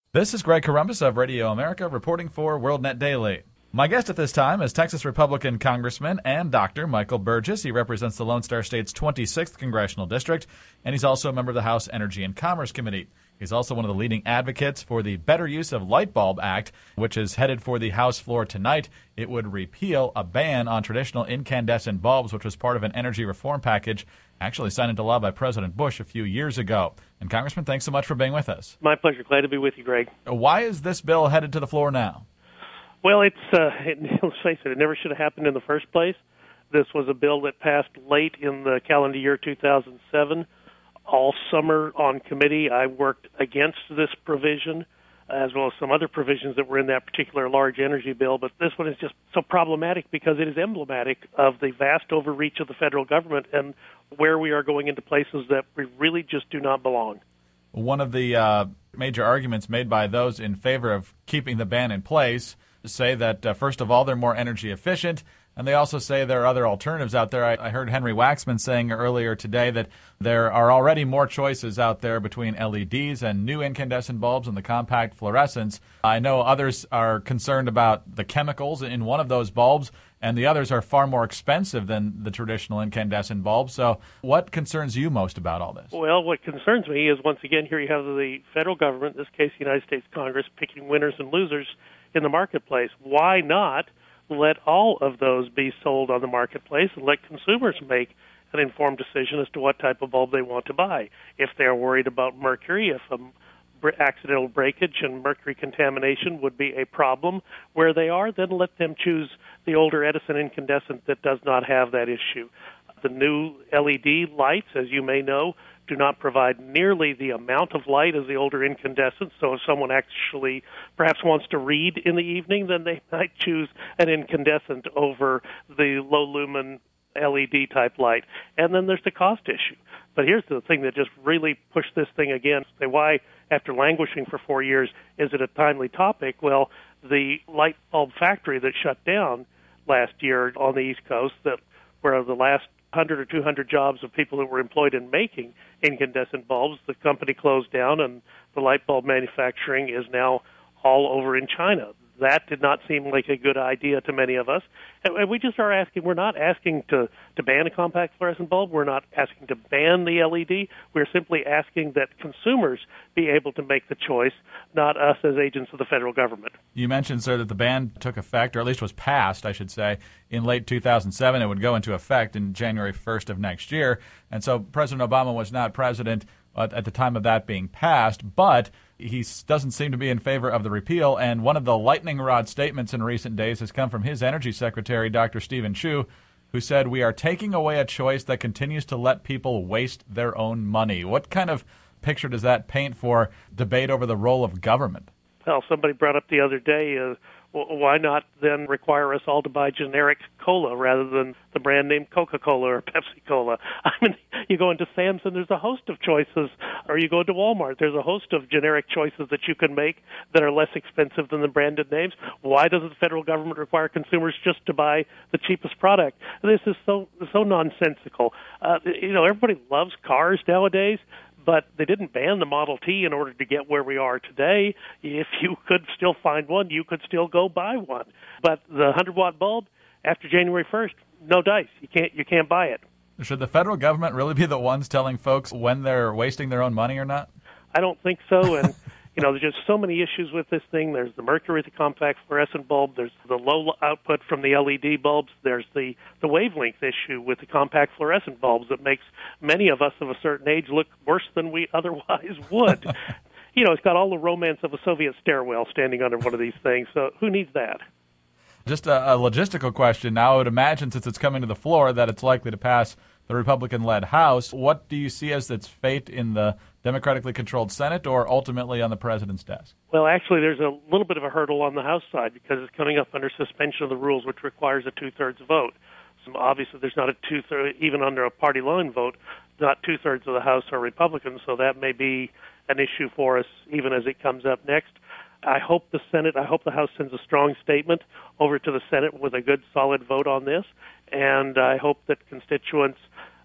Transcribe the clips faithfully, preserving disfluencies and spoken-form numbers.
This is Greg Corombos of Radio America reporting for WorldNet Daily. My guest at this time is Texas Republican Congressman and Doctor Michael Burgess. He represents the Lone Star State's twenty-sixth Congressional District, and he's also a member of the House Energy and Commerce Committee. He's also one of the leading advocates for the Better Use of Light Bulb Act, which is headed for the House floor tonight. It would repeal a ban on traditional incandescent bulbs, which was part of an energy reform package actually signed into law by President Bush a few years ago. And Congressman, thanks so much for being with us. My pleasure. Glad to be with you, Greg. Why is this bill headed to the floor now? Well, it's uh, it, let's face it, it never should have happened in the first place. This was a bill that passed late in the calendar year two thousand seven. All summer on committee, I worked against this provision, as well as some other provisions that were in that particular large energy bill. But this one is just so problematic because it is emblematic of the vast overreach of the federal government and where we are going into places that we really just do not belong. One of the uh, major arguments made by those in favor of keeping the ban in place say that, uh, first of all, they're more energy efficient, and they also say there are other alternatives out there. I, I heard Henry Waxman saying earlier today that there are already more choices out there between L E Ds and new incandescent bulbs and the compact fluorescents. I know others are concerned about the chemicals in one of those bulbs, and the others are far more expensive than the traditional incandescent bulbs. So what concerns you most about all this? Well, what concerns me is, once again, here you have the federal government, in this case the United States Congress, picking winners and losers in the marketplace. Why not let all of those be sold on the marketplace and let consumers make an informed decision as to what type of bulb they want to buy? If they're worried about mercury, if a accidental breakage and mercury contamination would be a problem where they are, then let them choose the older Edison incandescent that does not have that issue. The new L E D lights, as you may know, do not provide nearly the amount of light as the older incandescents. So if someone actually perhaps wants to read in the evening, then they might choose an incandescent over the low-lumen L E D type light. And then there's the cost issue. But here's the thing that just really pushed this thing again. Say, why, after languishing for four years, is it a timely topic? Well, the light bulb factory that shut down last year on the East Coast, that were the last one hundred or two hundred jobs of people that were employed in making incandescent bulbs, the company closed down, and the light bulb manufacturing is now all over in China. That did not seem like a good idea to many of us. And we just are asking, we're not asking to, to ban a compact fluorescent bulb. We're not asking to ban the L E D. We're simply asking that consumers be able to make the choice, not us as agents of the federal government. You mentioned, sir, that the ban took effect, or at least was passed, I should say, in late two thousand seven. It would go into effect in January first of next year. And so President Obama was not president at the time of that being passed, but he doesn't seem to be in favor of the repeal. And one of the lightning rod statements in recent days has come from his Energy Secretary, Doctor Steven Chu, who said, "We are taking away a choice that continues to let people waste their own money." What kind of picture does that paint for debate over the role of government? Well, somebody brought up the other day, uh, why not then require us all to buy generic cola rather than the brand name Coca-Cola or Pepsi-Cola? I mean, you go into Sam's and there's a host of choices, or you go into Walmart, there's a host of generic choices that you can make that are less expensive than the branded names. Why doesn't the federal government require consumers just to buy the cheapest product? This is so so nonsensical. Uh, you know, everybody loves cars nowadays, but they didn't ban the Model T in order to get where we are today. If you could still find one, you could still go buy one. But the one hundred watt bulb, after January first, no dice. You can't you can't buy it. Should the federal government really be the ones telling folks when they're wasting their own money or not? I don't think so. And you know, there's just so many issues with this thing. There's the mercury, the compact fluorescent bulb. There's the low output from the L E D bulbs. There's the, the wavelength issue with the compact fluorescent bulbs that makes many of us of a certain age look worse than we otherwise would. You know, it's got all the romance of a Soviet stairwell standing under one of these things. So who needs that? Just a, a logistical question. Now, I would imagine, since it's coming to the floor, that it's likely to pass the Republican-led House. What do you see as its fate in the democratically controlled Senate or ultimately on the president's desk? Well, actually, there's a little bit of a hurdle on the House side because it's coming up under suspension of the rules, which requires a two-thirds vote. So obviously, there's not a two-thirds, even under a party line vote, not two-thirds of the House are Republicans, so that may be an issue for us even as it comes up next. I hope the Senate, I hope the House sends a strong statement over to the Senate with a good, solid vote on this, and I hope that constituents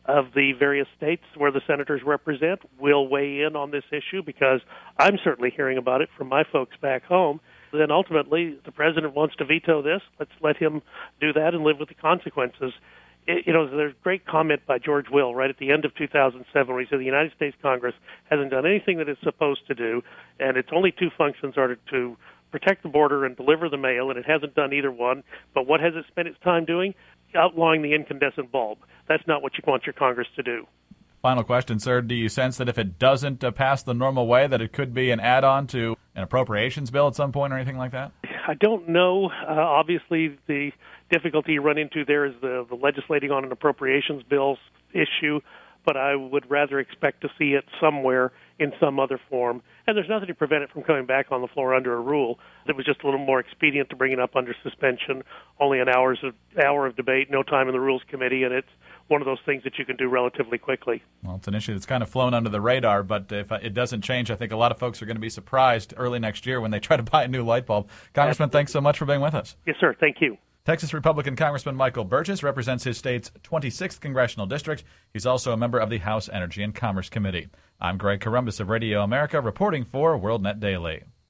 of the various states where the senators represent will weigh in on this issue, because I'm certainly hearing about it from my folks back home. Then ultimately, the president wants to veto this. Let's let him do that and live with the consequences. It, you know, there's a great comment by George Will right at the end of two thousand seven where he said the United States Congress hasn't done anything that it's supposed to do, and its only two functions are to, to protect the border and deliver the mail, and it hasn't done either one. But what has it spent its time doing? Outlawing the incandescent bulb. That's not what you want your Congress to do. Final question, sir. Do you sense that if it doesn't uh, pass the normal way, that it could be an add-on to an appropriations bill at some point or anything like that? I don't know. Uh, obviously, the difficulty you run into there is the, the legislating on an appropriations bill issue, but I would rather expect to see it somewhere in some other form. And there's nothing to prevent it from coming back on the floor under a rule. It was just a little more expedient to bring it up under suspension, only an hour's of, hour of debate, no time in the Rules Committee, and it's one of those things that you can do relatively quickly. Well, it's an issue that's kind of flown under the radar, but if it doesn't change, I think a lot of folks are going to be surprised early next year when they try to buy a new light bulb. Congressman, Absolutely. Thanks so much for being with us. Yes, sir. Thank you. Texas Republican Congressman Michael Burgess represents his state's twenty-sixth Congressional District. He's also a member of the House Energy and Commerce Committee. I'm Greg Corombos of Radio America, reporting for WorldNet Daily.